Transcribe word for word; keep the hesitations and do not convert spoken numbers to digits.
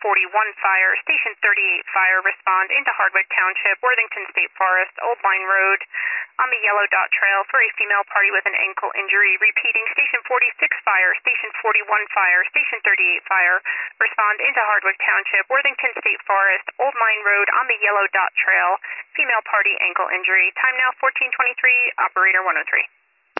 forty-one Fire, Station thirty-eight Fire, respond into Hardwick Township, Worthington State Forest, Old Line Road, on the Yellow Dot Trail for a female party with an ankle injury. Repeating, Station forty-six Fire, Station forty-one Fire, Station thirty-eight Fire, respond into Hardwick Township, Worthington State Forest, Old Line Road, on the Yellow Dot Trail, female party ankle injury. Time now fourteen twenty-three, operator one oh three.